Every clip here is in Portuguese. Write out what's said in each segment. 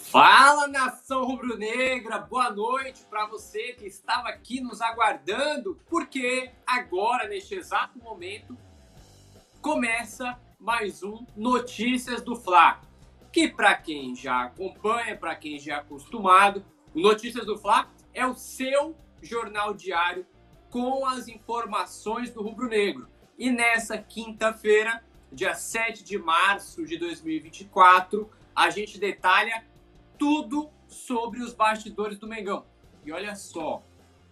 Fala, nação rubro-negra, boa noite para você que estava aqui nos aguardando, porque agora, neste exato momento, começa mais um Notícias do Fla, que para quem já acompanha, para quem já é acostumado, o Notícias do Fla é o seu jornal diário com as informações do rubro-negro. E nessa quinta-feira, dia 7 de março de 2024, a gente detalha tudo sobre os bastidores do Mengão. E olha só,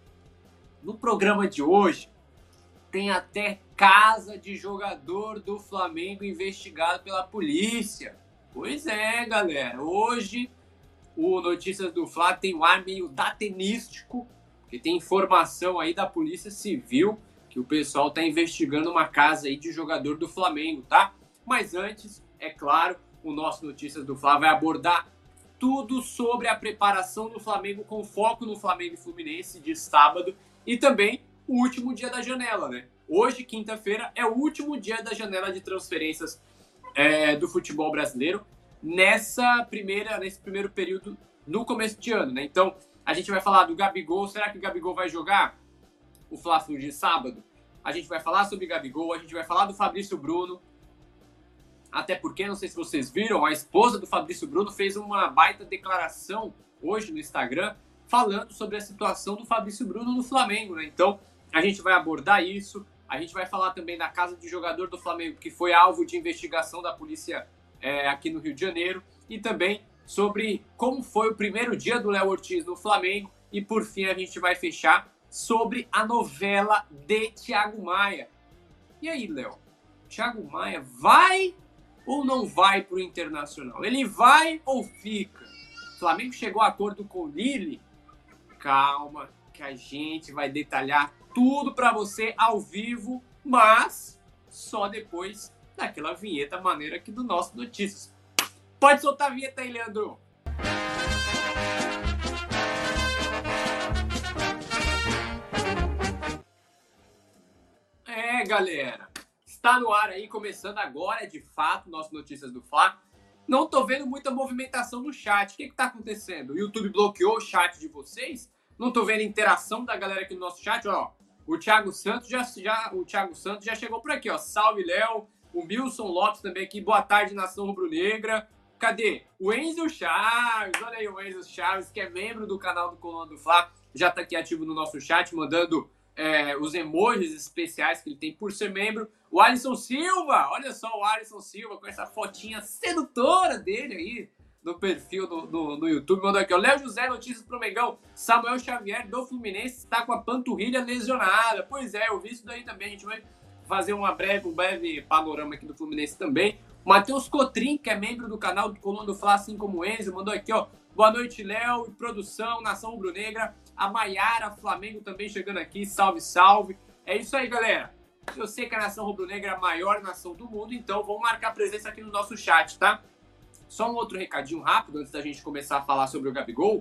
no programa de hoje tem até casa de jogador do Flamengo investigado pela polícia. Pois é, galera, hoje o Notícias do Fla tem um ar meio datenístico, porque tem informação aí da Polícia Civil que o pessoal está investigando uma casa aí de jogador do Flamengo, tá? Mas antes, é claro, o nosso Notícias do Fla vai abordar tudo sobre a preparação do Flamengo com foco no Flamengo e Fluminense de sábado e também o último dia da janela, né? Hoje, quinta-feira, é o último dia da janela de transferências do futebol brasileiro nesse primeiro período no começo de ano, né? Então, a gente vai falar do Gabigol. Será que o Gabigol vai jogar o Fla-Flu de sábado? A gente vai falar sobre o Gabigol, a gente vai falar do Fabrício Bruno. Até porque, não sei se vocês viram, a esposa do Fabrício Bruno fez uma baita declaração hoje no Instagram falando sobre a situação do Fabrício Bruno no Flamengo, né? Então, a gente vai abordar isso. A gente vai falar também da casa de jogador do Flamengo, que foi alvo de investigação da polícia aqui no Rio de Janeiro. E também sobre como foi o primeiro dia do Léo Ortiz no Flamengo. E, por fim, a gente vai fechar sobre a novela de Thiago Maia. E aí, Léo? Thiago Maia vai ou não vai para o Internacional? Ele vai ou fica? O Flamengo chegou a acordo com o Lille? Calma, que a gente vai detalhar tudo para você ao vivo, mas só depois daquela vinheta maneira aqui do nosso Notícias. Pode soltar a vinheta aí, Leandro. Galera, está no ar aí, começando agora, de fato, nosso Notícias do Fla. Não tô vendo muita movimentação no chat. O que tá acontecendo? O YouTube bloqueou o chat de vocês? Não tô vendo interação da galera aqui no nosso chat, ó. O Thiago Santos já chegou por aqui, ó. Salve, Léo. O Milson Lopes também aqui. Boa tarde, nação rubro-negra. Cadê? O Enzo Chaves. Olha aí o Enzo Chaves, que é membro do canal do Coluna do Fla. Já tá aqui ativo no nosso chat, mandando os emojis especiais que ele tem por ser membro. O Alisson Silva, olha só o Alisson Silva com essa fotinha sedutora dele aí no perfil no YouTube. Mandou aqui, ó, Léo José, notícias pro Mengão. Samuel Xavier do Fluminense está com a panturrilha lesionada. Pois é, eu vi isso daí também. A gente vai fazer um breve panorama aqui do Fluminense também. O Matheus Cotrim, que é membro do canal do Coluna do Fla, assim como o Enzo, mandou aqui, ó. Boa noite, Léo, produção, nação rubro-negra. A Maiara Flamengo também chegando aqui. Salve, salve. É isso aí, galera. Eu sei que a nação rubro-negra é a maior nação do mundo, então vamos marcar presença aqui no nosso chat, tá? Só um outro recadinho rápido antes da gente começar a falar sobre o Gabigol.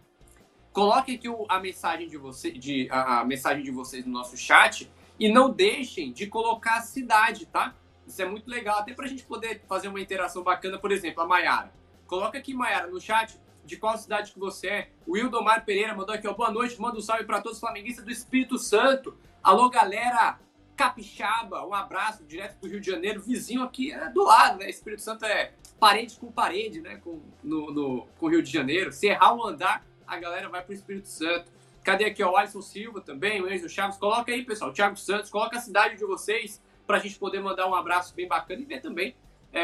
Coloque aqui a mensagem de vocês no nosso chat e não deixem de colocar a cidade, tá? Isso é muito legal, até pra gente poder fazer uma interação bacana. Por exemplo, a Maiara. Coloca aqui, Maiara, no chat de qual cidade que você é. O Wildomar Pereira mandou aqui, ó, boa noite, manda um salve para todos os flamenguistas do Espírito Santo. Alô, galera capixaba, um abraço direto pro Rio de Janeiro, vizinho aqui do lado, né? Espírito Santo é parede com parede, né? Com o Rio de Janeiro. Se errar um andar, a galera vai pro Espírito Santo. Cadê aqui, ó, o Alisson Silva também, o Enzo Chaves. Coloca aí, pessoal, o Thiago Santos, coloca a cidade de vocês pra gente poder mandar um abraço bem bacana e ver também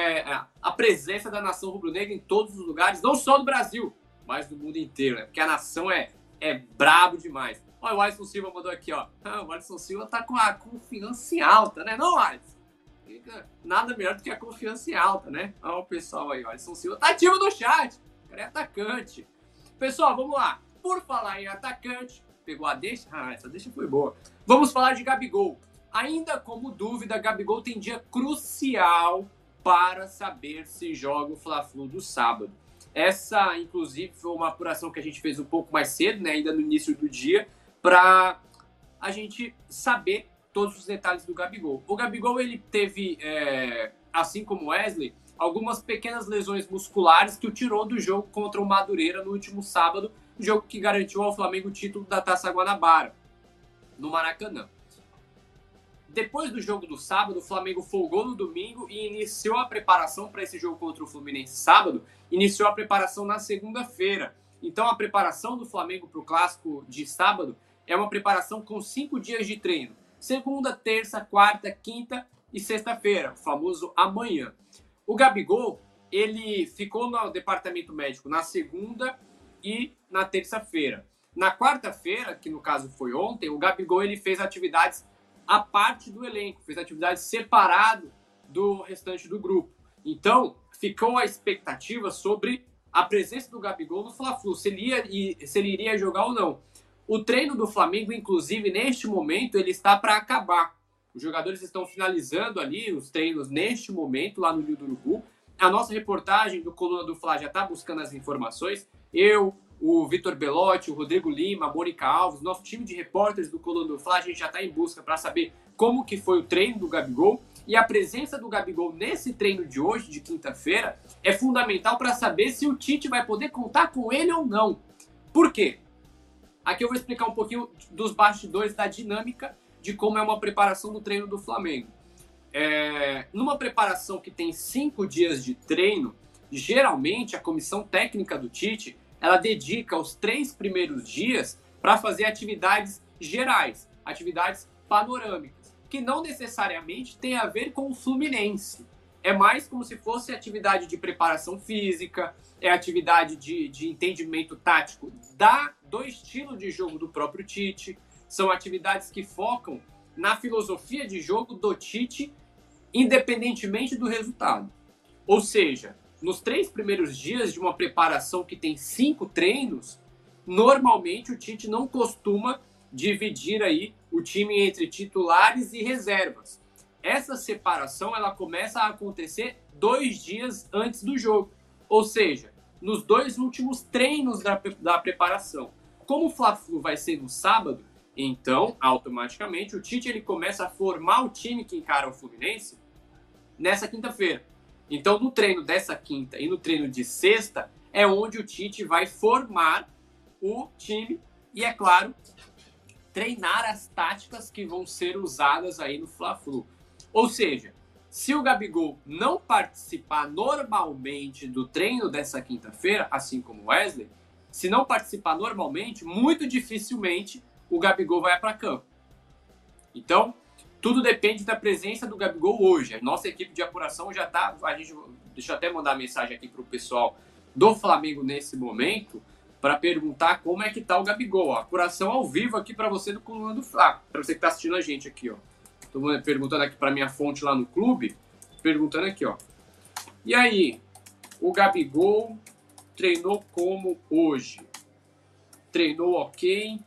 a presença da nação rubro-negra em todos os lugares, não só do Brasil, mas do mundo inteiro, né? Porque a nação é brabo demais. Olha, o Alisson Silva mandou aqui, ó. O Alisson Silva tá com a confiança em alta, né? Não, Alisson? Nada melhor do que a confiança em alta, né? Olha o pessoal aí, o Alisson Silva tá ativo no chat. O cara é atacante. Pessoal, vamos lá. Por falar em atacante, pegou a deixa? Essa deixa foi boa. Vamos falar de Gabigol. Ainda como dúvida, Gabigol tem dia crucial para saber se joga o Fla-Flu do sábado. Essa, inclusive, foi uma apuração que a gente fez um pouco mais cedo, né, ainda no início do dia, para a gente saber todos os detalhes do Gabigol. O Gabigol, ele teve, assim como o Wesley, algumas pequenas lesões musculares que o tirou do jogo contra o Madureira no último sábado, jogo que garantiu ao Flamengo o título da Taça Guanabara, no Maracanã. Depois do jogo do sábado, o Flamengo folgou no domingo e iniciou a preparação para esse jogo contra o Fluminense sábado, iniciou a preparação na segunda-feira. Então a preparação do Flamengo para o Clássico de sábado é uma preparação com 5 dias de treino. Segunda, terça, quarta, quinta e sexta-feira, o famoso amanhã. O Gabigol, ele ficou no departamento médico na segunda e na terça-feira. Na quarta-feira, que no caso foi ontem, o Gabigol ele fez atividades à parte do elenco, fez atividades separado do restante do grupo. Então, ficou a expectativa sobre a presença do Gabigol no Fla-Flu, se ele iria jogar ou não. O treino do Flamengo, inclusive, neste momento, ele está para acabar. Os jogadores estão finalizando ali os treinos neste momento, lá no Rio do Urubu. A nossa reportagem do Coluna do Fla já está buscando as informações. Eu, o Vitor Belotti, o Rodrigo Lima, a Mônica Alves, nosso time de repórteres do Coluna do Fla, a gente já está em busca para saber como que foi o treino do Gabigol. E a presença do Gabigol nesse treino de hoje, de quinta-feira, é fundamental para saber se o Tite vai poder contar com ele ou não. Por quê? Aqui eu vou explicar um pouquinho dos bastidores, da dinâmica de como é uma preparação do treino do Flamengo. Numa preparação que tem 5 dias de treino, geralmente a comissão técnica do Tite, ela dedica os 3 primeiros dias para fazer atividades gerais, atividades panorâmicas, que não necessariamente tem a ver com o Fluminense. É mais como se fosse atividade de preparação física, é atividade de entendimento tático do estilo de jogo do próprio Tite. São atividades que focam na filosofia de jogo do Tite, independentemente do resultado. Ou seja, nos 3 primeiros dias de uma preparação que tem 5 treinos, normalmente o Tite não costuma dividir aí o time entre titulares e reservas. Essa separação ela começa a acontecer 2 dias antes do jogo, ou seja, nos 2 últimos treinos da preparação. Como o Fla-Flu vai ser no sábado, então, automaticamente, o Tite ele começa a formar o time que encara o Fluminense nessa quinta-feira. Então, no treino dessa quinta e no treino de sexta, é onde o Tite vai formar o time e, é claro, treinar as táticas que vão ser usadas aí no Fla-Flu. Ou seja, se o Gabigol não participar normalmente do treino dessa quinta-feira, assim como o Wesley, se não participar normalmente, muito dificilmente o Gabigol vai para campo. Então, tudo depende da presença do Gabigol hoje. A nossa equipe de apuração já está... Deixa eu até mandar mensagem aqui para o pessoal do Flamengo nesse momento para perguntar como é que está o Gabigol. A apuração ao vivo aqui para você do Coluna do Fla. Para você que está assistindo a gente aqui, ó. Estou perguntando aqui para minha fonte lá no clube. Perguntando aqui, ó. E aí, o Gabigol treinou como hoje? Treinou ok?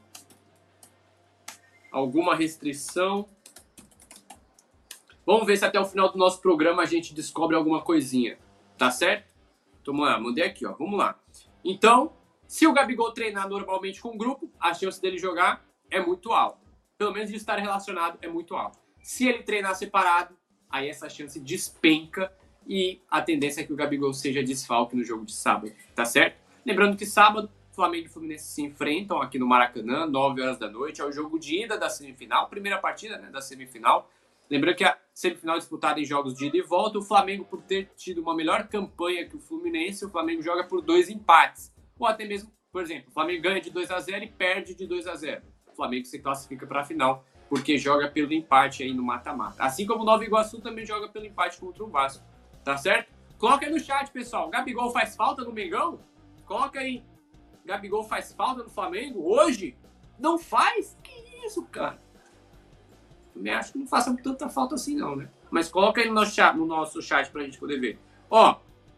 Alguma restrição? Vamos ver se até o final do nosso programa a gente descobre alguma coisinha. Tá certo? Então, mandei aqui, ó. Vamos lá. Então, se o Gabigol treinar normalmente com o grupo, a chance dele jogar é muito alta. Pelo menos de estar relacionado é muito alta. Se ele treinar separado, aí essa chance despenca e a tendência é que o Gabigol seja desfalque no jogo de sábado. Tá certo? Lembrando que sábado, Flamengo e Fluminense se enfrentam aqui no Maracanã, 9 horas da noite. É o jogo de ida da semifinal, primeira partida, né, da semifinal. Lembrando que a semifinal é disputada em jogos de ida e volta. O Flamengo, por ter tido uma melhor campanha que o Fluminense, o Flamengo joga por 2 empates. Ou até mesmo, por exemplo, o Flamengo ganha de 2-0 e perde de 2-0. O Flamengo se classifica para a final, porque joga pelo empate aí no mata-mata. Assim como o Nova Iguaçu também joga pelo empate contra o Vasco. Tá certo? Coloca aí no chat, pessoal. Gabigol faz falta no Mengão? Coloca aí. Gabigol faz falta no Flamengo hoje? Não faz? Que isso, cara? Também acho que não faça tanta falta assim não, né? Mas coloca aí no nosso chat pra gente poder ver. Ó,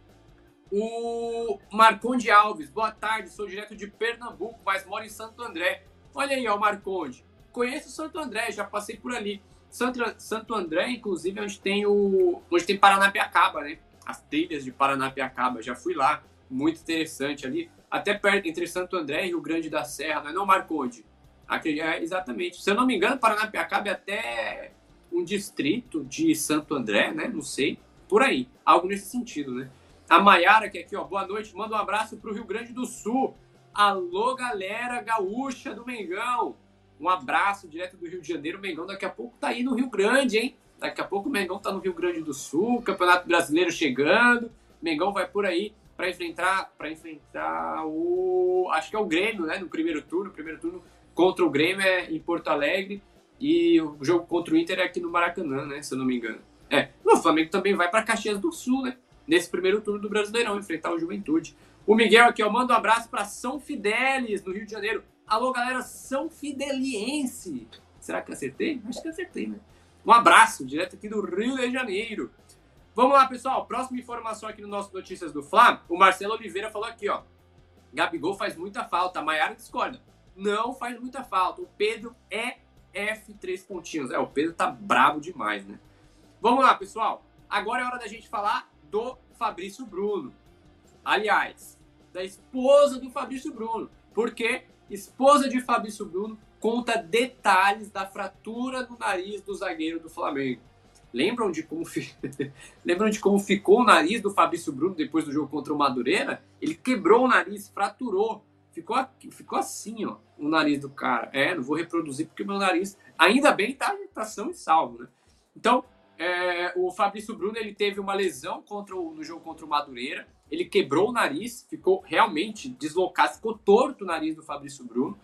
o Marconde Alves. Boa tarde, sou direto de Pernambuco, mas moro em Santo André. Olha aí, ó, Marconde. Conheço Santo André, já passei por ali. Santo André, inclusive, onde tem Paranapiacaba, né? As trilhas de Paranapiacaba. Já fui lá. Muito interessante ali. Até perto, entre Santo André e Rio Grande da Serra, não é não, Marconde? Exatamente. Se eu não me engano, Paranapiacaba é até um distrito de Santo André, né? Não sei. por aí, algo nesse sentido, né? A Maiara, que é aqui, ó, boa noite, manda um abraço pro Rio Grande do Sul. Alô, galera gaúcha do Mengão. Um abraço direto do Rio de Janeiro. O Mengão daqui a pouco tá aí no Rio Grande, hein? Daqui a pouco o Mengão tá no Rio Grande do Sul, Campeonato Brasileiro chegando. O Mengão vai por aí para enfrentar o... acho que é o Grêmio, né? No primeiro turno. O primeiro turno contra o Grêmio é em Porto Alegre. E o jogo contra o Inter é aqui no Maracanã, né? Se eu não me engano. O Flamengo também vai para Caxias do Sul, né? Nesse primeiro turno do Brasileirão, enfrentar o Juventude. O Miguel aqui, ó, manda um abraço para São Fidélis, no Rio de Janeiro. Alô, galera São Fideliense. Será que acertei? Acho que acertei, né? Um abraço, direto aqui do Rio de Janeiro. Vamos lá, pessoal. Próxima informação aqui no nosso Notícias do Fla. O Marcelo Oliveira falou aqui, ó. Gabigol faz muita falta. A Maiara discorda. Não faz muita falta. O Pedro é F3 pontinhos. O Pedro tá brabo demais, né? Vamos lá, pessoal. Agora é hora da gente falar do Fabrício Bruno. Aliás, da esposa do Fabrício Bruno. Porque esposa de Fabrício Bruno conta detalhes da fratura no nariz do zagueiro do Flamengo. Lembram de como ficou o nariz do Fabrício Bruno depois do jogo contra o Madureira? Ele quebrou o nariz, fraturou. Ficou assim, ó, o nariz do cara. Não vou reproduzir porque o meu nariz ainda bem tá são e salvo, né? Então, o Fabrício Bruno ele teve uma lesão no jogo contra o Madureira. Ele quebrou o nariz, ficou realmente deslocado, ficou torto o nariz do Fabrício Bruno.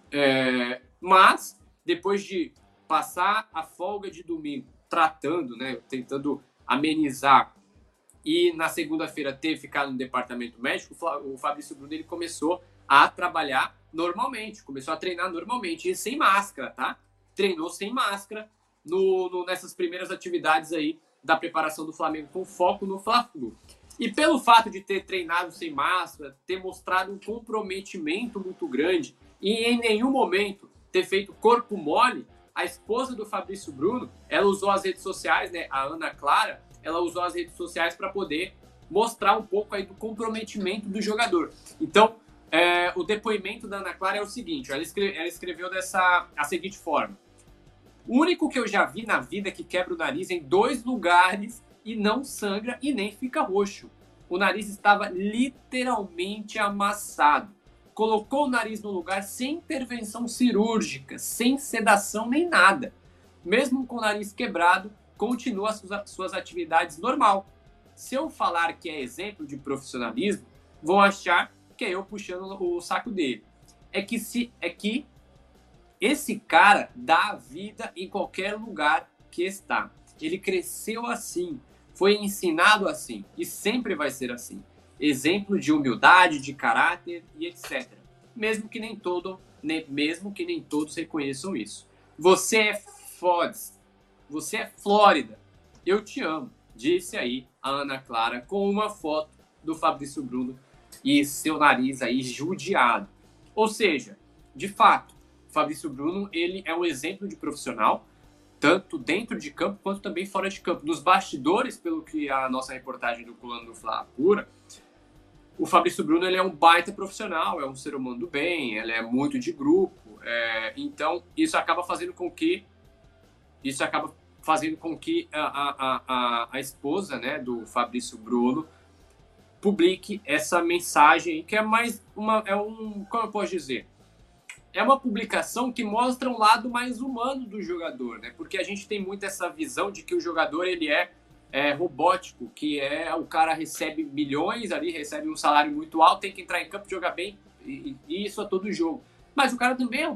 Mas, depois de passar a folga de domingo tratando, né, tentando amenizar, e na segunda-feira ter ficado no departamento médico, o Fabrício Bruno ele começou a trabalhar normalmente, começou a treinar normalmente, e sem máscara, tá? Treinou sem máscara nessas primeiras atividades aí da preparação do Flamengo com foco no Fla-Flu. E pelo fato de ter treinado sem máscara, ter mostrado um comprometimento muito grande e em nenhum momento ter feito corpo mole, a esposa do Fabrício Bruno, ela usou as redes sociais, né, a Ana Clara, ela usou as redes sociais para poder mostrar um pouco aí do comprometimento do jogador. Então, o depoimento da Ana Clara é o seguinte, ela escreveu a seguinte forma: o único que eu já vi na vida que quebra o nariz em 2 lugares e não sangra e nem fica roxo. O nariz estava literalmente amassado. Colocou o nariz no lugar sem intervenção cirúrgica, sem sedação nem nada. Mesmo com o nariz quebrado, continua suas atividades normal. Se eu falar que é exemplo de profissionalismo, vão achar que é eu puxando o saco dele. É que esse cara dá a vida em qualquer lugar que está. Ele cresceu assim, foi ensinado assim e sempre vai ser assim. Exemplo de humildade, de caráter e etc. Mesmo que nem todos reconheçam isso. Você é foda-se. Você é Flórida. Eu te amo. Disse aí a Ana Clara com uma foto do Fabrício Bruno e seu nariz aí judiado. Ou seja, de fato, o Fabrício Bruno ele é um exemplo de profissional, tanto dentro de campo quanto também fora de campo. Nos bastidores, pelo que a nossa reportagem do Colando do Fla apura, o Fabrício Bruno ele é um baita profissional, é um ser humano do bem, ele é muito de grupo, então isso acaba fazendo com que a esposa, né, do Fabrício Bruno publique essa mensagem que é mais como eu posso dizer? É uma publicação que mostra um lado mais humano do jogador, né? Porque a gente tem muito essa visão de que o jogador ele é robótico, que o cara recebe milhões ali, recebe um salário muito alto, tem que entrar em campo, jogar bem, e isso a todo jogo. Mas o cara também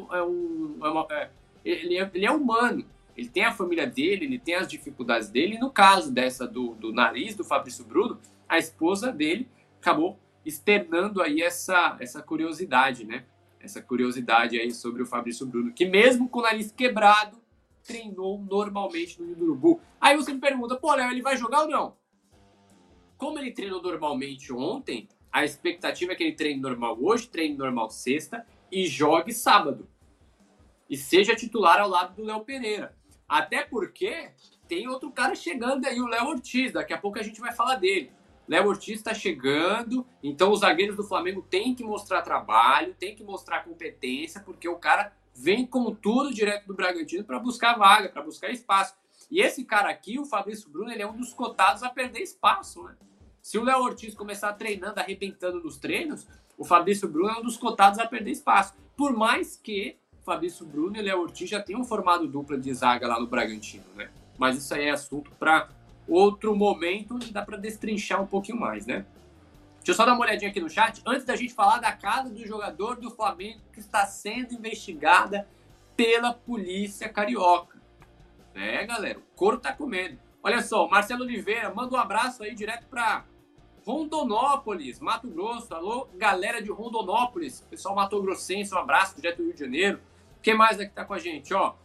ele é humano, ele tem a família dele, ele tem as dificuldades dele, e no caso do nariz do Fabrício Bruno, a esposa dele acabou externando aí essa curiosidade, né? Essa curiosidade aí sobre o Fabrício Bruno, que mesmo com o nariz quebrado, treinou normalmente no Ninho do Urubu. Aí você me pergunta, pô, Léo, ele vai jogar ou não? Como ele treinou normalmente ontem, a expectativa é que ele treine normal hoje, treine normal sexta e jogue sábado. E seja titular ao lado do Léo Pereira. Até porque tem outro cara chegando aí, o Léo Ortiz. Daqui a pouco a gente vai falar dele. Léo Ortiz está chegando, então os zagueiros do Flamengo têm que mostrar trabalho, têm que mostrar competência, porque o cara vem com tudo direto do Bragantino para buscar vaga, para buscar espaço. E esse cara aqui, o Fabrício Bruno, ele é um dos cotados a perder espaço, né? Se o Léo Ortiz começar treinando, arrebentando nos treinos, o Fabrício Bruno é um dos cotados a perder espaço. Por mais que o Fabrício Bruno e o Léo Ortiz já tenham formado dupla de zaga lá no Bragantino, né? Mas isso aí é assunto para outro momento, onde dá para destrinchar um pouquinho mais, né? Deixa eu só dar uma olhadinha aqui no chat, antes da gente falar da casa do jogador do Flamengo que está sendo investigada pela polícia carioca. É, galera, o couro tá comendo. Olha só, o Marcelo Oliveira manda um abraço aí direto para Rondonópolis, Mato Grosso. Alô, galera de Rondonópolis, pessoal matogrossense, um abraço direto do Rio de Janeiro. Quem mais aqui tá com a gente, ó?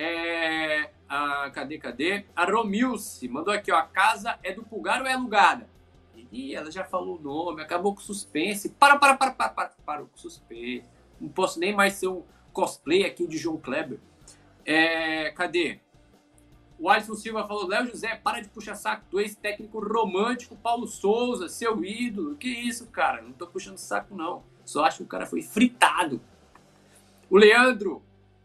Cadê? A Romilce mandou aqui, ó, a casa é do Pulgar ou é alugada? Ih, ela já falou o nome, acabou com suspense. Parou com suspense. Não posso nem mais ser um cosplay aqui de João Kleber. Cadê? O Alisson Silva falou, Léo José, para de puxar saco do ex-técnico romântico Paulo Souza, seu ídolo. Que isso, cara? Não tô puxando saco, não. Só acho que o cara foi fritado. O Leandro,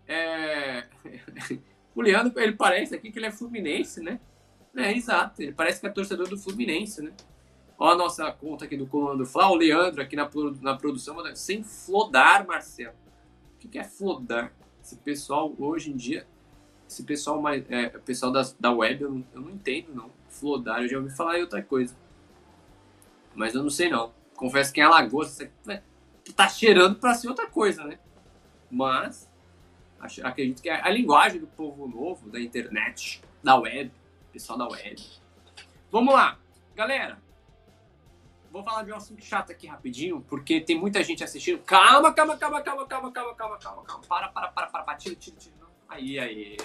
o Leandro, ele parece aqui que ele é fluminense, né? Exato, ele parece que é torcedor do Fluminense, né? Ó a nossa conta aqui do Coluna do Fla, o Leandro aqui na produção, sem flodar, Marcelo. O que é flodar? Esse pessoal, hoje em dia, esse pessoal mais, pessoal da web, eu não entendo, não. Flodar, eu já ouvi falar em outra coisa. Mas eu não sei, não. Confesso que em Alagoas, você tá cheirando pra ser outra coisa, né? Mas, acredito que é a linguagem do povo novo, da internet, da web, pessoal da web. Vamos lá. Galera, vou falar de um assunto chato aqui rapidinho, porque tem muita gente assistindo. Calma. Para. Tira. Aí.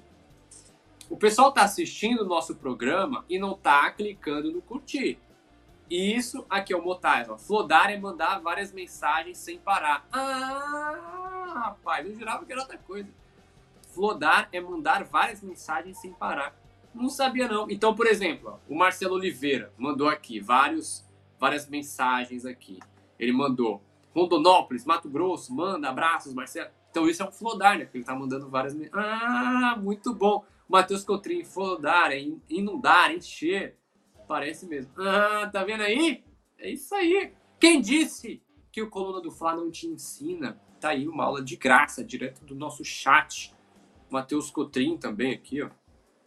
O pessoal tá assistindo o nosso programa e não tá clicando no curtir. Isso aqui é o Motais, ó. Flodar é mandar várias mensagens sem parar. Rapaz, eu jurava que era outra coisa. Flodar é mandar várias mensagens sem parar. Não sabia, não. Então, por exemplo, ó, o Marcelo Oliveira mandou aqui várias mensagens aqui. Ele mandou Rondonópolis, Mato Grosso, manda abraços, Marcelo. Então isso é um flodar, né? Porque ele tá mandando várias mensagens. Muito bom. Matheus Cotrim, flodar, inundar, encher. Parece mesmo. Tá vendo aí? É isso aí. Quem disse que o Coluna do Fla não te ensina? Tá aí uma aula de graça, direto do nosso chat. Matheus Cotrim também aqui, ó.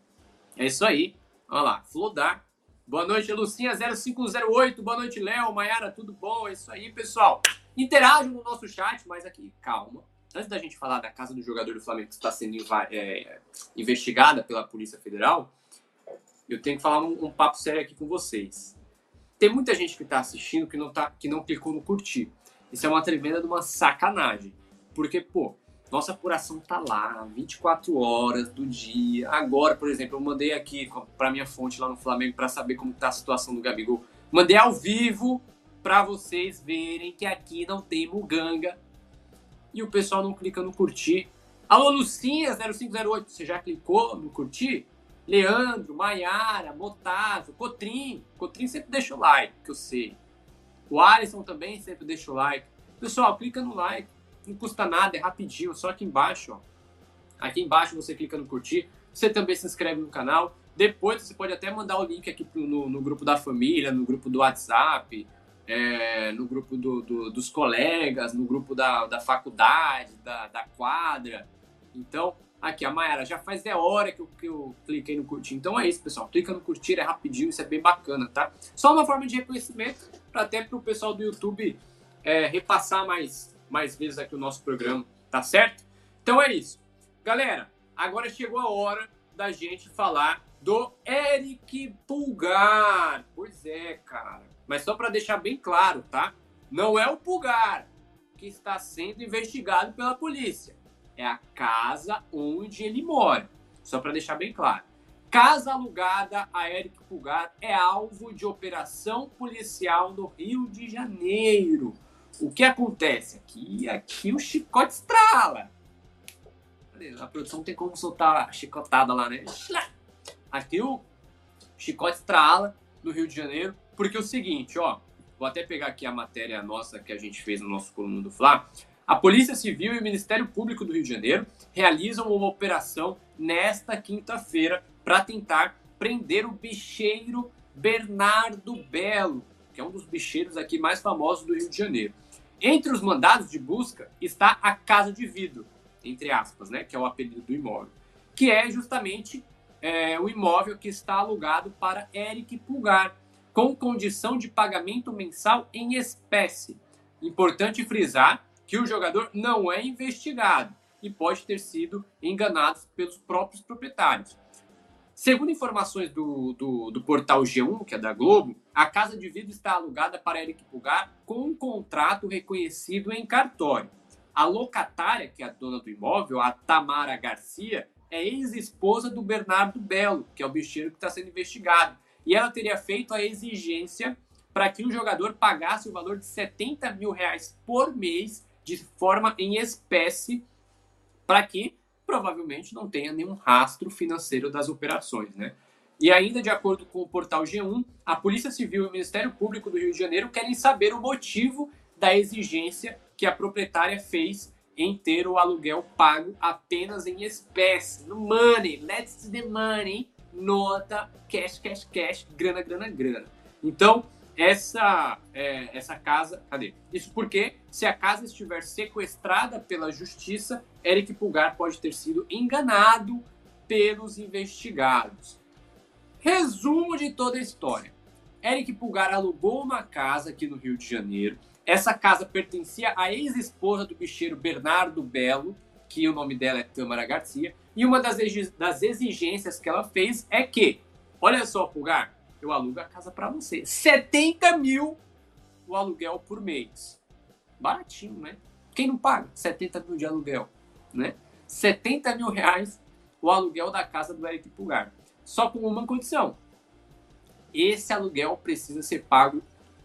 É isso aí. Olha lá, flodar. Boa noite, Lucinha 0508. Boa noite, Léo, Maiara, tudo bom? É isso aí, pessoal. Interajam no nosso chat, mas aqui, calma. Antes da gente falar da casa do jogador do Flamengo que está sendo investigada pela Polícia Federal, eu tenho que falar um papo sério aqui com vocês. Tem muita gente que está assistindo que não clicou no curtir. Isso é uma tremenda de uma sacanagem. Porque, nossa apuração tá lá, 24 horas do dia. Agora, por exemplo, eu mandei aqui para minha fonte lá no Flamengo para saber como tá a situação do Gabigol. Mandei ao vivo para vocês verem que aqui não tem muganga. E o pessoal não clica no curtir. Alô, Lucinha 0508, você já clicou no curtir? Leandro, Maiara, Motazo, Cotrim. Cotrim sempre deixa o like, que eu sei. O Alisson também sempre deixa o like. Pessoal, clica no like. Não custa nada, é rapidinho, só aqui embaixo, ó. Aqui embaixo você clica no curtir. Você também se inscreve no canal. Depois você pode até mandar o link aqui no grupo da família, no grupo do WhatsApp, no grupo dos colegas, no grupo da faculdade, da quadra. Então, aqui, a Mayara, já faz hora que eu cliquei no curtir. Então é isso, pessoal. Clica no curtir, é rapidinho, isso é bem bacana, tá? Só uma forma de reconhecimento, até para o pessoal do YouTube repassar mais vezes aqui o nosso programa, tá certo? Então é isso. Galera, agora chegou a hora da gente falar do Eric Pulgar. Pois é, cara. Mas só para deixar bem claro, tá? Não é o Pulgar que está sendo investigado pela polícia. É a casa onde ele mora. Só para deixar bem claro. Casa alugada a Eric Pulgar é alvo de operação policial no Rio de Janeiro. O que acontece? Aqui o chicote estrala. A produção não tem como soltar a chicotada lá, né? Aqui o chicote estrala no Rio de Janeiro. Porque é o seguinte, ó. Vou até pegar aqui a matéria nossa que a gente fez no nosso Coluna do Fla. A Polícia Civil e o Ministério Público do Rio de Janeiro realizam uma operação nesta quinta-feira para tentar prender o bicheiro Bernardo Belo, que é um dos bicheiros aqui mais famosos do Rio de Janeiro. Entre os mandados de busca está a Casa de Vidro, entre aspas, né, que é o apelido do imóvel, que é justamente o imóvel que está alugado para Eric Pulgar, com condição de pagamento mensal em espécie. Importante frisar que o jogador não é investigado e pode ter sido enganado pelos próprios proprietários. Segundo informações do portal G1, que é da Globo, a Casa de Vidro está alugada para Eric Pulgar com um contrato reconhecido em cartório. A locatária, que é a dona do imóvel, a Tamara Garcia, é ex-esposa do Bernardo Belo, que é o bicheiro que está sendo investigado. E ela teria feito a exigência para que o jogador pagasse o valor de R$70 mil por mês de forma em espécie, para que provavelmente não tenha nenhum rastro financeiro das operações, né? E ainda, de acordo com o portal G1, a Polícia Civil e o Ministério Público do Rio de Janeiro querem saber o motivo da exigência que a proprietária fez em ter o aluguel pago apenas em espécie, no money, let's the money, nota, cash, cash, cash, grana, grana, grana. Então, essa casa... Cadê? Isso porque, se a casa estiver sequestrada pela justiça, Eric Pulgar pode ter sido enganado pelos investigados. Resumo de toda a história. Eric Pulgar alugou uma casa aqui no Rio de Janeiro. Essa casa pertencia à ex-esposa do bicheiro Bernardo Belo, que o nome dela é Tamara Garcia. E uma das exigências que ela fez é que, olha só, Pulgar, eu alugo a casa para você. 70 mil o aluguel por mês. Baratinho, né? Quem não paga 70 mil de aluguel, né? 70 mil reais o aluguel da casa do Eric Pulgar. Só com uma condição. Esse aluguel precisa ser pago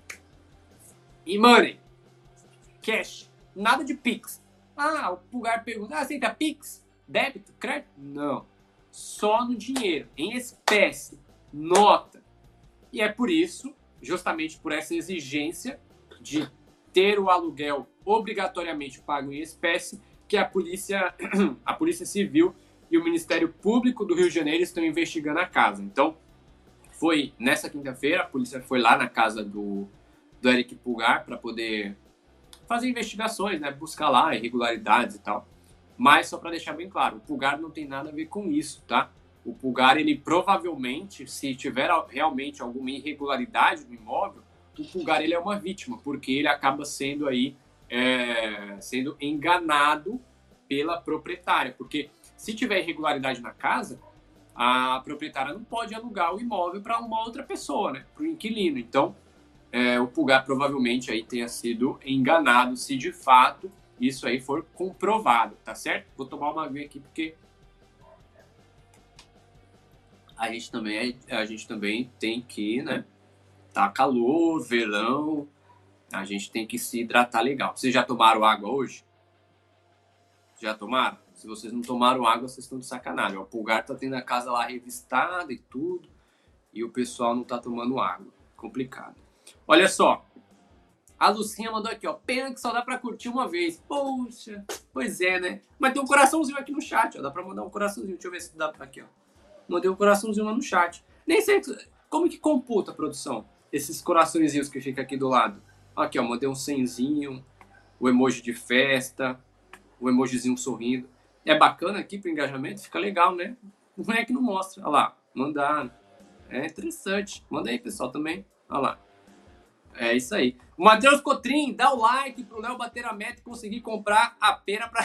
em money. Cash. Nada de Pix. O Pulgar pergunta, aceita Pix? Débito? Crédito? Não. Só no dinheiro. Em espécie. Nota. E é por isso, justamente por essa exigência de ter o aluguel obrigatoriamente pago em espécie, que a Polícia Civil e o Ministério Público do Rio de Janeiro estão investigando a casa. Então, foi nessa quinta-feira, a polícia foi lá na casa do Eric Pulgar para poder fazer investigações, né? Buscar lá irregularidades e tal. Mas, só para deixar bem claro, o Pulgar não tem nada a ver com isso, tá? O Pulgar, ele provavelmente, se tiver realmente alguma irregularidade no imóvel, o Pulgar ele é uma vítima, porque ele acaba sendo aí sendo enganado pela proprietária. Porque se tiver irregularidade na casa, a proprietária não pode alugar o imóvel para uma outra pessoa, né? Para o inquilino. Então, o Pulgar provavelmente aí tenha sido enganado, se de fato isso aí for comprovado, tá certo? Vou tomar uma aguinha aqui porque a gente também tem que, né? Tá calor, verão, a gente tem que se hidratar legal. Vocês já tomaram água hoje? Já tomaram? Se vocês não tomaram água, vocês estão de sacanagem. O Pulgar tá tendo a casa lá revistada e tudo, e o pessoal não tá tomando água. Complicado. Olha só, a Lucinha mandou aqui, ó. Pena que só dá pra curtir uma vez. Poxa, pois é, né? Mas tem um coraçãozinho aqui no chat, ó. Dá pra mandar um coraçãozinho. Deixa eu ver se dá pra aqui, ó. Mandei um coraçãozinho lá no chat. Nem sei como que computa a produção. Esses coraçõezinhos que fica aqui do lado. Aqui, ó. Mandei um cenzinho, o emoji de festa, o emojizinho sorrindo. É bacana aqui pro engajamento, fica legal, né? Não é que não mostra. Olha lá, mandaram. É interessante. Manda aí, pessoal, também. Olha lá. É isso aí. O Matheus Cotrim, dá o like pro Léo bater a meta e conseguir comprar a pera pra...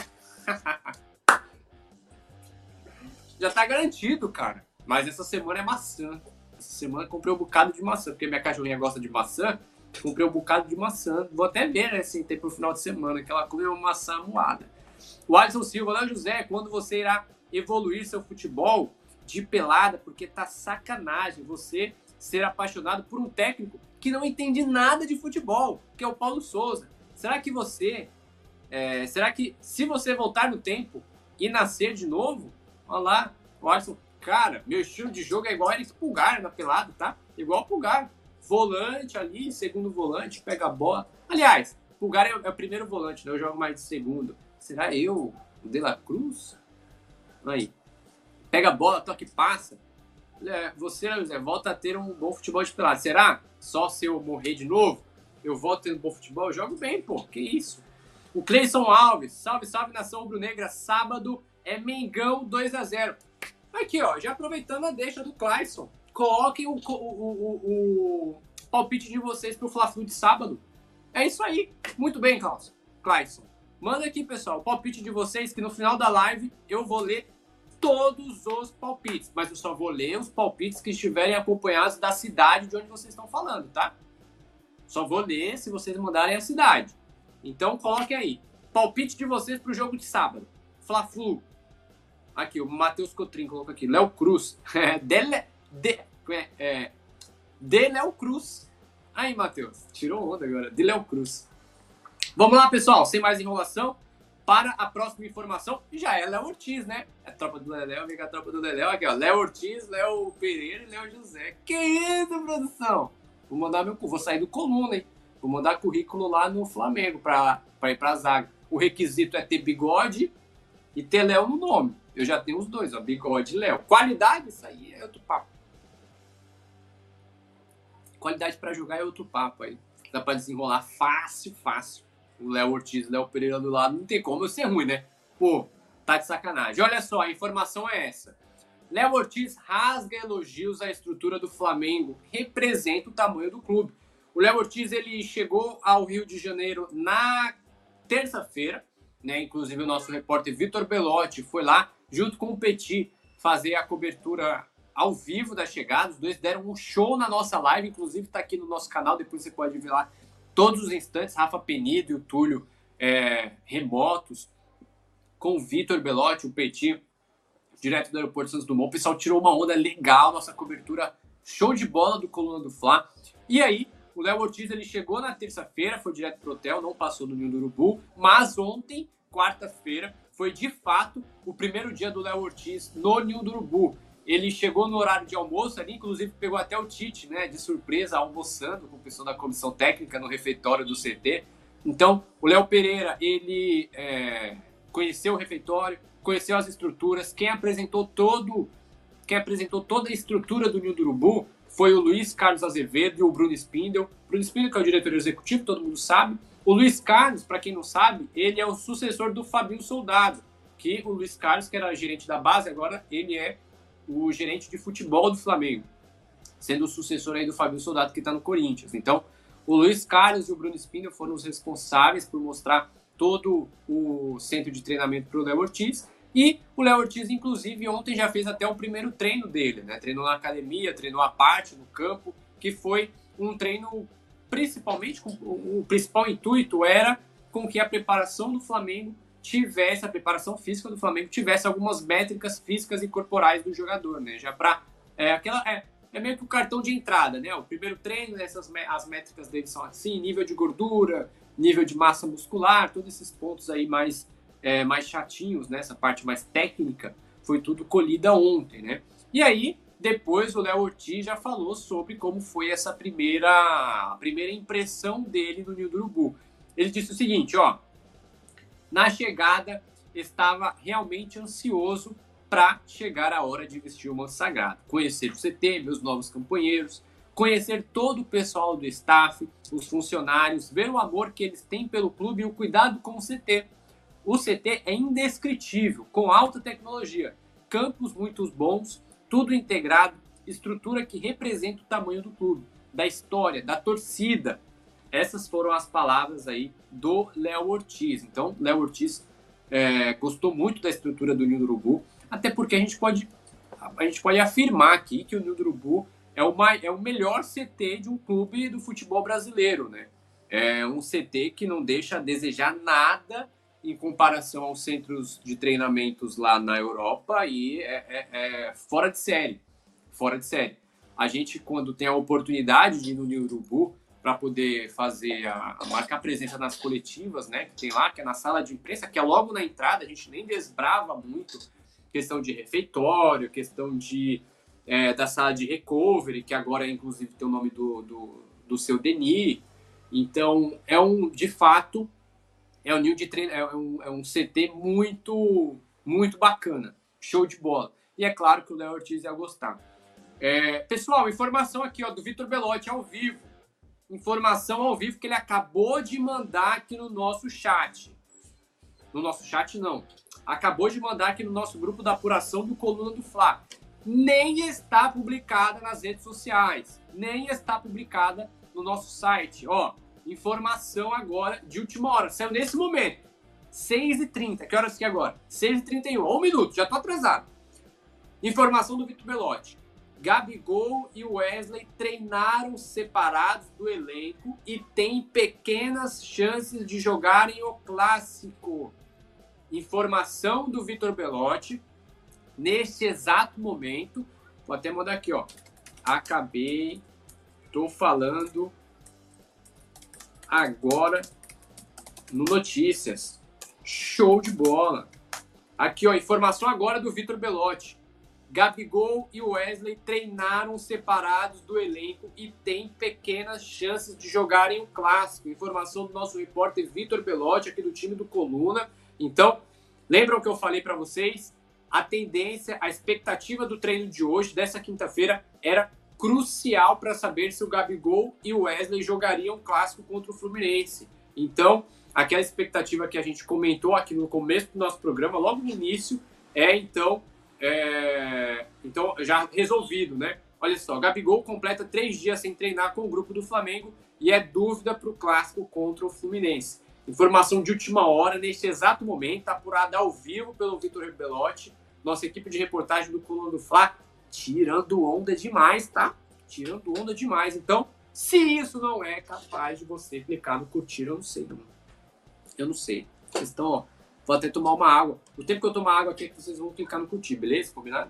Já tá garantido, cara. Mas essa semana é maçã. Essa semana eu comprei um bocado de maçã, porque minha cachorrinha gosta de maçã. Comprei um bocado de maçã. Vou até ver, né, se tem pro final de semana, que ela come uma maçã moada. O Alisson Silva, Léo José, quando você irá evoluir seu futebol de pelada? Porque tá sacanagem você ser apaixonado por um técnico que não entende nada de futebol, que é o Paulo Souza. Será que se você voltar no tempo e nascer de novo, olha lá, o Alisson, cara, meu estilo de jogo é igual a Eric Pulgar na pelada, tá? Igual o Pulgar. Volante ali, segundo volante, pega a bola. Aliás, Pulgar é o primeiro volante, né? Eu jogo mais de segundo. Será eu? O De La Cruz? Aí. Pega a bola, toca e passa. Você, José, volta a ter um bom futebol de pelado. Será? Só se eu morrer de novo, eu volto a ter um bom futebol? Eu jogo bem, pô. Que isso? O Cleison Alves. Salve, salve, nação rubro-negra. Sábado é Mengão 2-0. Aqui, ó. Já aproveitando a deixa do Cleison. Coloquem o palpite de vocês pro Fla-Flu de sábado. É isso aí. Muito bem, Cleison. Manda aqui, pessoal, o palpite de vocês, que no final da live eu vou ler todos os palpites, mas eu só vou ler os palpites que estiverem acompanhados da cidade de onde vocês estão falando, tá? Só vou ler se vocês mandarem a cidade. Então, coloquem aí. Palpite de vocês pro jogo de sábado. Fla-Flu. Aqui, o Matheus Cotrim colocou aqui. Léo Cruz. De Léo Cruz. Aí, Matheus. Tirou onda agora. De Léo Cruz. Vamos lá, pessoal. Sem mais enrolação. Para a próxima informação, já é Léo Ortiz, né? É a tropa do Leléo, vem com a tropa do Leléo. Aqui, ó. Léo Ortiz, Léo Pereira e Léo José. Que isso, produção? Vou sair do coluna, hein? Vou mandar currículo lá no Flamengo pra ir pra zaga. O requisito é ter bigode e ter Léo no nome. Eu já tenho os dois, ó. Bigode e Léo. Qualidade, isso aí é outro papo. Qualidade pra jogar é outro papo aí. Dá pra desenrolar fácil. O Léo Ortiz e o Léo Pereira do lado, não tem como eu ser ruim, né? Pô, tá de sacanagem. Olha só, a informação é essa. Léo Ortiz rasga elogios à estrutura do Flamengo, representa o tamanho do clube. O Léo Ortiz, ele chegou ao Rio de Janeiro na terça-feira, né? Inclusive o nosso repórter Vitor Belotti foi lá, junto com o Petit, fazer a cobertura ao vivo da chegada. Os dois deram um show na nossa live, inclusive tá aqui no nosso canal, depois você pode ver lá todos os instantes, Rafa Penido e o Túlio remotos, com o Vitor Belotti, o Petit, direto do aeroporto Santos Dumont. O pessoal tirou uma onda legal, nossa cobertura show de bola do Coluna do Fla. E aí, o Léo Ortiz, ele chegou na terça-feira, foi direto pro hotel, não passou no Ninho do Urubu, mas ontem, quarta-feira, foi de fato o primeiro dia do Léo Ortiz no Ninho do Urubu. Ele chegou no horário de almoço ali, inclusive pegou até o Tite, né, de surpresa, almoçando com o pessoal da comissão técnica no refeitório do CT. Então, o Léo Pereira, ele conheceu o refeitório, conheceu as estruturas. Quem apresentou toda a estrutura do Ninho do Urubu foi o Luiz Carlos Azevedo e o Bruno Spindel. Bruno Spindel, que é o diretor executivo, todo mundo sabe. O Luiz Carlos, para quem não sabe, ele é o sucessor do Fabinho Soldado, que o Luiz Carlos, que era gerente da base, agora ele é o gerente de futebol do Flamengo, sendo o sucessor aí do Fabinho Soldado, que está no Corinthians. Então, o Luiz Carlos e o Bruno Spindel foram os responsáveis por mostrar todo o centro de treinamento para o Léo Ortiz. E o Léo Ortiz, inclusive, ontem já fez até o primeiro treino dele, né? Treinou na academia, treinou à parte, no campo, que foi um treino, principalmente, o principal intuito era com que a preparação do Flamengo tivesse, a preparação física do Flamengo tivesse algumas métricas físicas e corporais do jogador, né? Já para é meio que o cartão de entrada, né? O primeiro treino, as métricas dele são assim, nível de gordura, nível de massa muscular, todos esses pontos aí mais chatinhos, né? Essa parte mais técnica foi tudo colhida ontem, né? E aí, depois o Léo Ortiz já falou sobre como foi essa primeira impressão dele no Ninho do Urubu. Ele disse o seguinte, ó: na chegada, estava realmente ansioso para chegar a hora de vestir o manto sagrado. Conhecer o CT, meus novos companheiros, conhecer todo o pessoal do staff, os funcionários, ver o amor que eles têm pelo clube e o cuidado com o CT. O CT é indescritível, com alta tecnologia, campos muito bons, tudo integrado, estrutura que representa o tamanho do clube, da história, da torcida. Essas foram as palavras aí do Léo Ortiz. Então, Léo Ortiz gostou muito da estrutura do Ninho do Urubu, até porque a gente pode afirmar aqui que o Ninho do Urubu é o melhor CT de um clube do futebol brasileiro, né? É um CT que não deixa a desejar nada em comparação aos centros de treinamentos lá na Europa e é fora de série. Fora de série. A gente, quando tem a oportunidade de ir no Ninho do Urubu, para poder fazer marcar presença nas coletivas, né, que tem lá, que é na sala de imprensa, que é logo na entrada, a gente nem desbrava muito questão de refeitório, questão da sala de recovery, que agora inclusive tem o nome do seu Denis, Então, de fato, é um ninho de treino, é um CT muito bacana. Show de bola. E é claro que o Léo Ortiz ia gostar. Pessoal, informação aqui ó, do Vitor Belotti ao vivo. Informação ao vivo que ele acabou de mandar aqui no nosso chat. No nosso chat, não. Acabou de mandar aqui no nosso grupo da apuração do Coluna do Fla. Nem está publicada nas redes sociais. Nem está publicada no nosso site. Ó, informação agora de última hora. Saiu nesse momento. 6h30. Que horas que é agora? 6h31. 1 minuto. Já tô atrasado. Informação do Vitor Belotti. Gabigol e Wesley treinaram separados do elenco e têm pequenas chances de jogarem o Clássico. Informação do Vitor Belotti. Neste exato momento, vou até mandar aqui, ó. Tô falando agora no Notícias. Show de bola. Aqui, ó, informação agora do Vitor Belotti. Gabigol e Wesley treinaram separados do elenco e têm pequenas chances de jogarem o Clássico. Informação do nosso repórter Vitor Belotti, aqui do time do Coluna. Então, lembram que eu falei para vocês? A tendência, a expectativa do treino de hoje, dessa quinta-feira, era crucial para saber se o Gabigol e o Wesley jogariam o Clássico contra o Fluminense. Então, aquela expectativa que a gente comentou aqui no começo do nosso programa, logo no início, então já resolvido, né? Olha só, Gabigol completa 3 dias sem treinar com o grupo do Flamengo e é dúvida para o Clássico contra o Fluminense. Informação de última hora, neste exato momento, apurada ao vivo pelo Vitor Belotti, nossa equipe de reportagem do Coluna do Fla, tirando onda demais, tá? Tirando onda demais. Então, se isso não é capaz de você clicar no curtir, eu não sei, não. Eu não sei. Vocês estão, ó, vou até tomar uma água. O tempo que eu tomar água aqui é que vocês vão clicar no curtir, beleza? Combinado?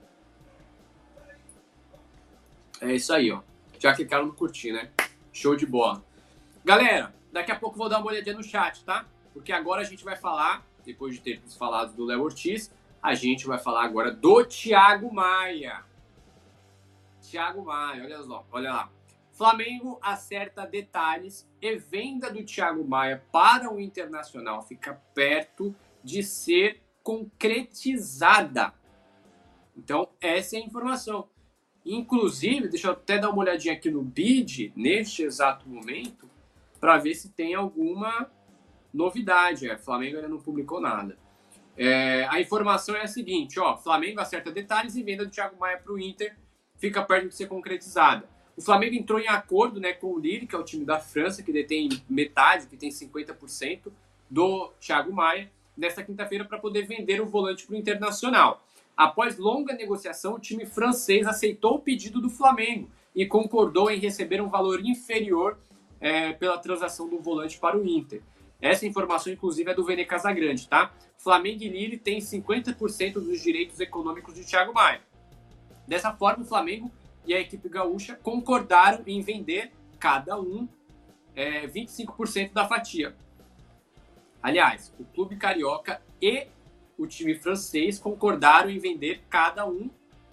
É isso aí, ó. Já clicaram no curtir, né? Show de bola. Galera, daqui a pouco eu vou dar uma olhadinha no chat, tá? Porque agora a gente vai falar, depois de termos falado do Léo Ortiz, a gente vai falar agora do Thiago Maia. Thiago Maia, olha lá. Flamengo acerta detalhes e venda do Thiago Maia para o Internacional fica perto de ser concretizada. Então, essa é a informação. Inclusive, deixa eu até dar uma olhadinha aqui no bid, neste exato momento, para ver se tem alguma novidade. O Flamengo ainda não publicou nada. A informação é a seguinte, ó, Flamengo acerta detalhes e venda do Thiago Maia para o Inter fica perto de ser concretizada. O Flamengo entrou em acordo, né, com o Lille, que é o time da França, que detém metade, que tem 50% do Thiago Maia, nesta quinta-feira para poder vender o volante para o Internacional. Após longa negociação, o time francês aceitou o pedido do Flamengo e concordou em receber um valor inferior pela transação do volante para o Inter. Essa informação, inclusive, é do Vene Casagrande, tá? Flamengo e Lille têm 50% dos direitos econômicos de Thiago Maia. Dessa forma, o Flamengo e a equipe gaúcha concordaram em vender cada um 25% da fatia. Aliás, o clube carioca e o time francês concordaram em vender cada um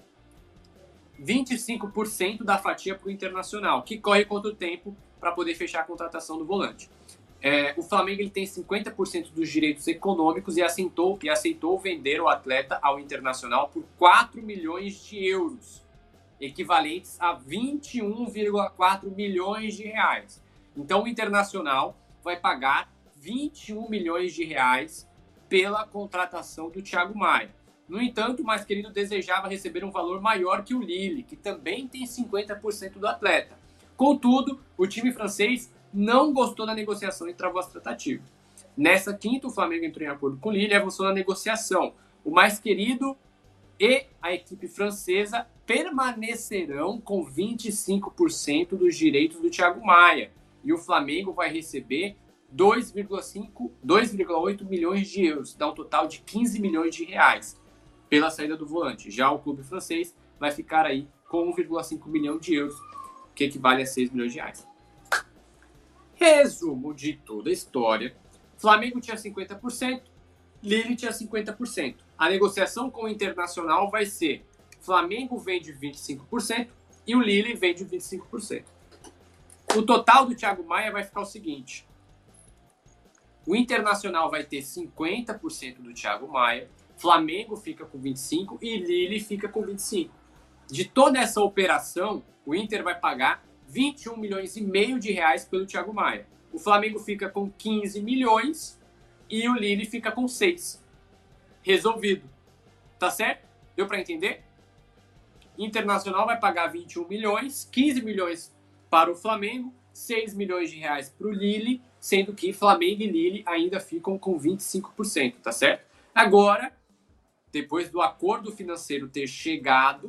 25% da fatia para o Internacional, que corre contra o tempo para poder fechar a contratação do volante. O Flamengo ele tem 50% dos direitos econômicos e aceitou vender o atleta ao Internacional por 4 milhões de euros, equivalentes a 21,4 milhões de reais. Então o Internacional vai pagar 21 milhões de reais pela contratação do Thiago Maia. No entanto, o mais querido desejava receber um valor maior que o Lille, que também tem 50% do atleta. Contudo, o time francês não gostou da negociação e travou as tratativas. Nessa quinta, o Flamengo entrou em acordo com o Lille e avançou na negociação. O mais querido e a equipe francesa permanecerão com 25% dos direitos do Thiago Maia. E o Flamengo vai receber 2,8 milhões de euros, dá um total de 15 milhões de reais pela saída do volante. Já o clube francês vai ficar aí com 1,5 milhão de euros, que equivale a 6 milhões de reais. Resumo de toda a história. Flamengo tinha 50%, Lille tinha 50%. A negociação com o Internacional vai ser Flamengo vende 25% e o Lille vende 25%. O total do Thiago Maia vai ficar o seguinte. O Internacional vai ter 50% do Thiago Maia, Flamengo fica com 25% e Lille fica com 25%. De toda essa operação, o Inter vai pagar 21 milhões e meio de reais pelo Thiago Maia. O Flamengo fica com 15 milhões e o Lille fica com 6. Resolvido. Tá certo? Deu para entender? Internacional vai pagar 21 milhões, 15 milhões para o Flamengo, 6 milhões de reais para o Lille, sendo que Flamengo e Lille ainda ficam com 25%, tá certo? Agora, depois do acordo financeiro ter chegado,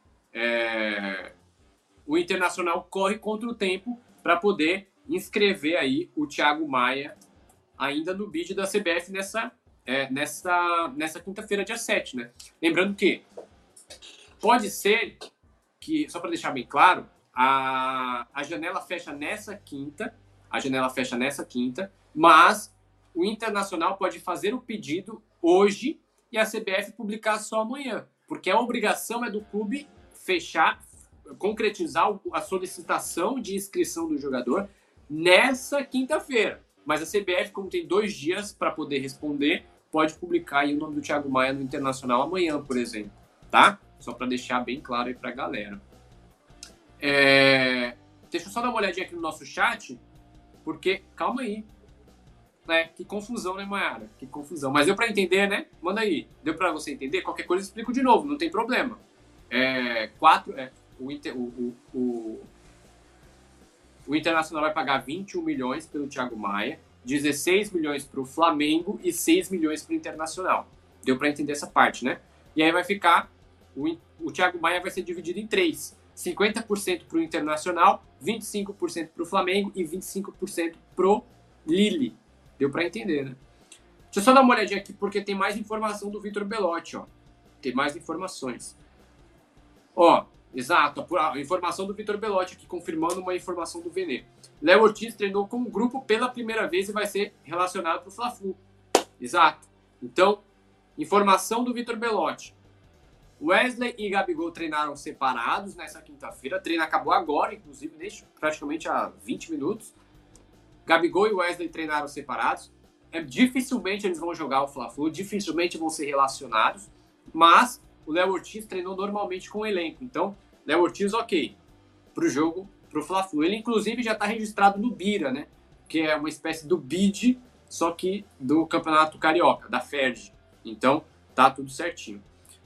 o Internacional corre contra o tempo para poder inscrever aí o Thiago Maia ainda no bid da CBF nessa quinta-feira, dia 7, né? Lembrando que pode ser que, só para deixar bem claro, a janela fecha nessa quinta, mas o Internacional pode fazer o pedido hoje e a CBF publicar só amanhã, porque a obrigação é do clube concretizar a solicitação de inscrição do jogador nessa quinta-feira. Mas a CBF, como tem 2 dias para poder responder, pode publicar aí o nome do Thiago Maia no Internacional amanhã, por exemplo, tá? Só para deixar bem claro aí para a galera. Deixa eu só dar uma olhadinha aqui no nosso chat, porque, calma aí, né? Que confusão, né, Mayara? Que confusão. Mas deu para entender, né? Manda aí. Deu para você entender? Qualquer coisa eu explico de novo, não tem problema. O Internacional vai pagar 21 milhões pelo Thiago Maia, 16 milhões para o Flamengo e 6 milhões para o Internacional. Deu para entender essa parte, né? E aí vai ficar, o Thiago Maia vai ser dividido em 3. 50% para o Internacional, 25% para o Flamengo e 25% para o Lille. Deu para entender, né? Deixa eu só dar uma olhadinha aqui, porque tem mais informação do Vitor Belotti, ó. Tem mais informações. Ó, exato, a informação do Vitor Belotti aqui, confirmando uma informação do Vene. Léo Ortiz treinou com o grupo pela primeira vez e vai ser relacionado para o Fla-Flu. Exato. Então, informação do Vitor Belotti. Wesley e Gabigol treinaram separados nessa quinta-feira. O treino acabou agora, inclusive, praticamente há 20 minutos. Gabigol e Wesley treinaram separados. Dificilmente eles vão jogar o Fla-Flu, dificilmente vão ser relacionados, mas o Léo Ortiz treinou normalmente com o elenco. Então, Léo Ortiz, ok, pro jogo, pro Fla-Flu. Ele, inclusive, já está registrado no Bira, né? Que é uma espécie do bid, só que do Campeonato Carioca, da Ferdi. Então, tá tudo certinho.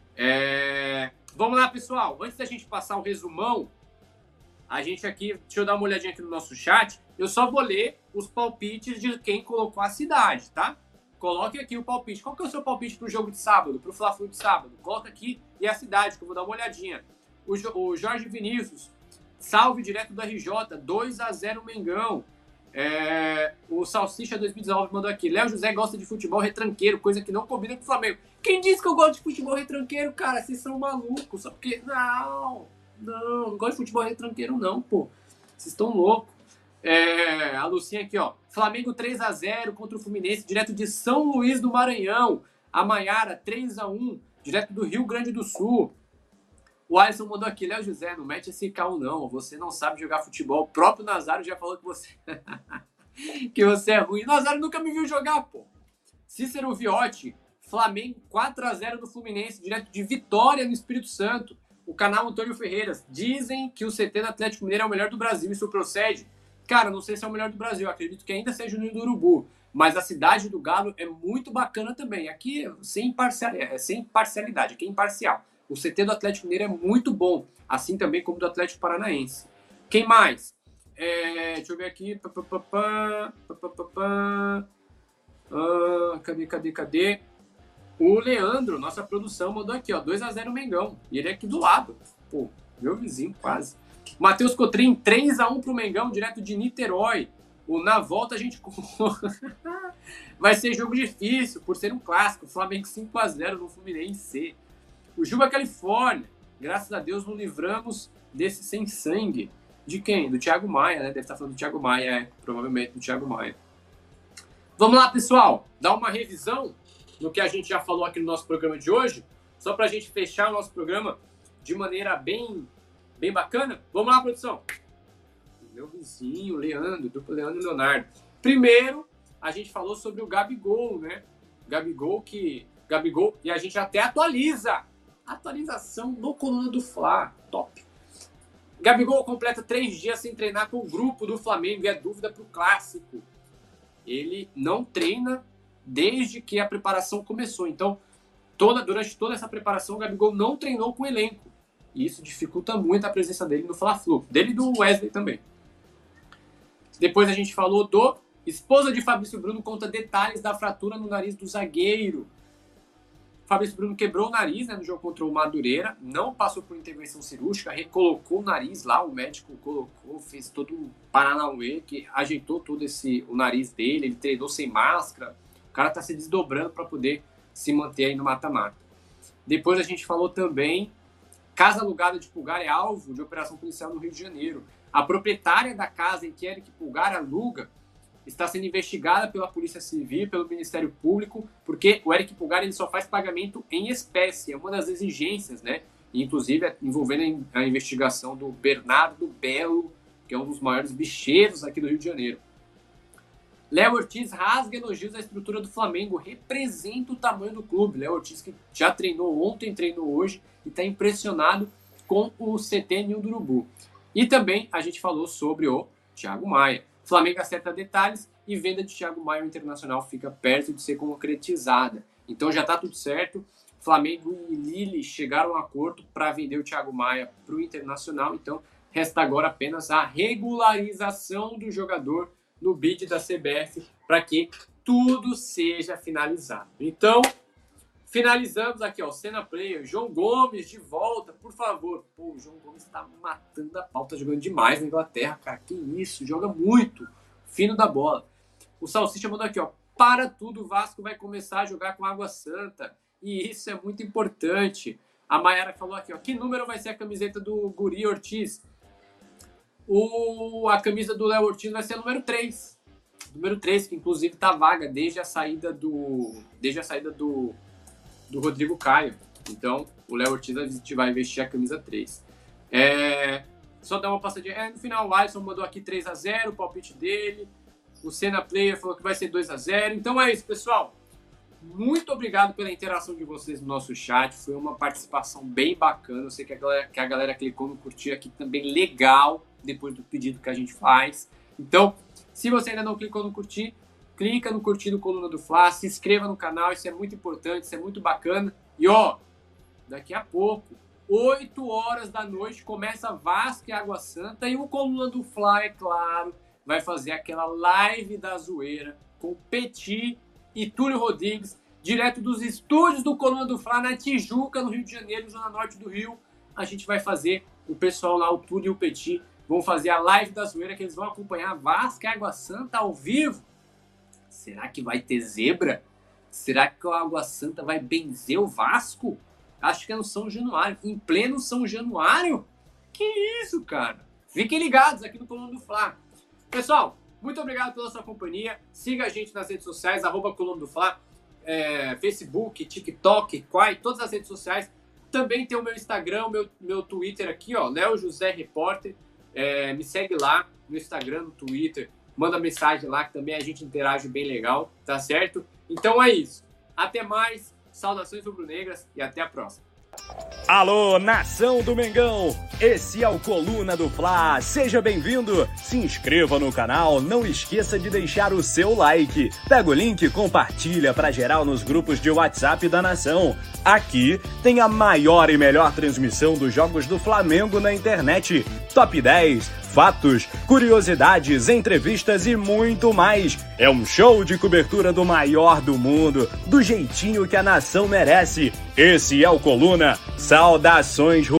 Vamos lá, pessoal. Antes da gente passar o resumão, a gente aqui, deixa eu dar uma olhadinha aqui no nosso chat. Eu só vou ler os palpites de quem colocou a cidade, tá? Coloque aqui o palpite. Qual que é o seu palpite pro jogo de sábado, pro Fla-Flu de sábado? Coloca aqui e a cidade, que eu vou dar uma olhadinha. O Jorge Vinícius, salve direto do RJ, 2-0 Mengão. O Salsicha 2019 mandou aqui. Léo José gosta de futebol retranqueiro, coisa que não combina com o Flamengo. Quem disse que eu gosto de futebol retranqueiro, cara? Vocês são malucos. Só porque... Não gosto de futebol retranqueiro não, pô. Vocês estão loucos. A Lucinha aqui, ó. Flamengo 3-0 contra o Fluminense, direto de São Luís do Maranhão. A Maiara 3-1, direto do Rio Grande do Sul. O Alisson mandou aqui, Léo José, não mete esse cal não, você não sabe jogar futebol. O próprio Nazário já falou que você que você é ruim. Nazário nunca me viu jogar, pô. Cícero Viotti, Flamengo 4-0 do Fluminense, direto de Vitória, no Espírito Santo. O canal Antônio Ferreiras, dizem que o CT do Atlético Mineiro é o melhor do Brasil, isso procede? Cara, não sei se é o melhor do Brasil, acredito que ainda seja o Ninho do Urubu, mas a cidade do Galo é muito bacana também. Aqui sem parcialidade, aqui é imparcial. O CT do Atlético Mineiro é muito bom, assim também como do Atlético Paranaense. Quem mais? Deixa eu ver aqui. Cadê? O Leandro, nossa produção, mandou aqui, ó, 2-0 Mengão. E ele é aqui do lado. Pô, meu vizinho, quase. Matheus Cotrim, 3-1 pro Mengão, direto de Niterói. Na volta a gente... Vai ser jogo difícil, por ser um clássico. Flamengo 5-0 no Fluminense. O Juba Califórnia, graças a Deus nos livramos desse sem sangue. De quem? Do Thiago Maia, né? Deve estar falando do Thiago Maia, provavelmente do Thiago Maia. Vamos lá, pessoal, dar uma revisão no que a gente já falou aqui no nosso programa de hoje, só para a gente fechar o nosso programa de maneira bem bacana. Vamos lá, produção. meu vizinho, Leandro, dupla Leandro e Leonardo. Primeiro, a gente falou sobre o Gabigol, né? Gabigol, e a gente até atualiza. Atualização no Coluna do Fla, top. Gabigol completa 3 dias sem treinar com o grupo do Flamengo e é dúvida para o Clássico. Ele não treina desde que a preparação começou. Então, durante toda essa preparação, o Gabigol não treinou com o elenco. E isso dificulta muito a presença dele no Fla-Flu. Dele e do Wesley também. Depois a gente falou do esposa de Fabrício Bruno conta detalhes da fratura no nariz do zagueiro. Fabrício Bruno quebrou o nariz, né, no jogo contra o Madureira, não passou por intervenção cirúrgica, recolocou o nariz lá, o médico colocou, fez todo um paranauê, que ajeitou todo o nariz dele, ele treinou sem máscara, o cara tá se desdobrando para poder se manter aí no mata-mata. Depois a gente falou também, casa alugada de Pulgar é alvo de operação policial no Rio de Janeiro. A proprietária da casa em que Eric Pulgar aluga está sendo investigada pela Polícia Civil e pelo Ministério Público, porque o Eric Pulgar ele só faz pagamento em espécie, é uma das exigências, né? Inclusive envolvendo a investigação do Bernardo Belo, que é um dos maiores bicheiros aqui do Rio de Janeiro. Léo Ortiz rasga elogios à estrutura do Flamengo, representa o tamanho do clube. Léo Ortiz que já treinou ontem, treinou hoje e está impressionado com o CT Ninho do Urubu. E também a gente falou sobre o Thiago Maia. Flamengo acerta detalhes e venda de Thiago Maia ao Internacional fica perto de ser concretizada. Então já está tudo certo. Flamengo e Lille chegaram a um acordo para vender o Thiago Maia para o Internacional. Então resta agora apenas a regularização do jogador no bid da CBF para que tudo seja finalizado. Então, finalizamos aqui, ó, Cena Player, João Gomes de volta, por favor. Pô, o João Gomes tá matando a pau, tá jogando demais na Inglaterra, cara, que isso, joga muito, fino da bola. O Salsicha mandou aqui, ó, para tudo, o Vasco vai começar a jogar com Água Santa, e isso é muito importante. A Mayara falou aqui, ó, que número vai ser a camiseta do Guri Ortiz? A camisa do Léo Ortiz vai ser a número 3. Número 3, que inclusive tá vaga desde a saída do Rodrigo Caio. Então, o Léo Ortiz vai vestir a camisa 3. Só dar uma passadinha. No final, o Alisson mandou aqui 3-0, o palpite dele. O Cena Player falou que vai ser 2-0. Então é isso, pessoal. Muito obrigado pela interação de vocês no nosso chat. Foi uma participação bem bacana. Eu sei que a galera clicou no curtir aqui também, legal, depois do pedido que a gente faz. Então, se você ainda não clicou no curtir, clica no curtir do Coluna do Fla, se inscreva no canal, isso é muito importante, isso é muito bacana. E ó, daqui a pouco, 8 horas da noite, começa Vasco e Água Santa e o Coluna do Fla, é claro, vai fazer aquela live da zoeira com Petit e Túlio Rodrigues, direto dos estúdios do Coluna do Fla, na Tijuca, no Rio de Janeiro, zona norte do Rio. A gente vai fazer, o pessoal lá, o Túlio e o Petit, vão fazer a live da zoeira, que eles vão acompanhar Vasco e Água Santa ao vivo. Será que vai ter zebra? Será que o Água Santa vai benzer o Vasco? Acho que é no São Januário. Em pleno São Januário? Que isso, cara? Fiquem ligados aqui no Coluna do Fla. Pessoal, muito obrigado pela sua companhia. Siga a gente nas redes sociais, @Coluna do Fla, Facebook, TikTok, Quai, todas as redes sociais. Também tem o meu Instagram, meu Twitter aqui, ó, Léo José Repórter. Me segue lá no Instagram, no Twitter. Manda mensagem lá que também a gente interage bem legal, tá certo? Então é isso. Até mais, saudações rubro-negras e até a próxima. Alô, nação do Mengão! Esse é o Coluna do Fla, seja bem-vindo! Se inscreva no canal, não esqueça de deixar o seu like. Pega o link e compartilha para geral nos grupos de WhatsApp da nação. Aqui tem a maior e melhor transmissão dos jogos do Flamengo na internet. Top 10, fatos, curiosidades, entrevistas e muito mais. É um show de cobertura do maior do mundo, do jeitinho que a nação merece. Esse é o Coluna. Saudações